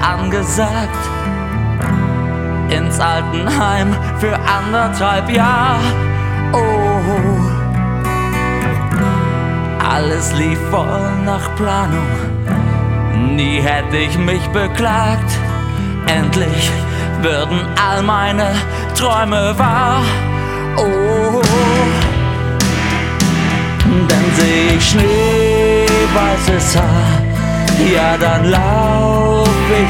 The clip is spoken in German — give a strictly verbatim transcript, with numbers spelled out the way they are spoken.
angesagt. Ins Altenheim für anderthalb Jahre. Oh, alles lief voll nach Planung. Nie hätte ich mich beklagt. Endlich würden all meine Träume wahr. Oh, dann seh ich schneeweißes Haar. Ja, dann lauf ich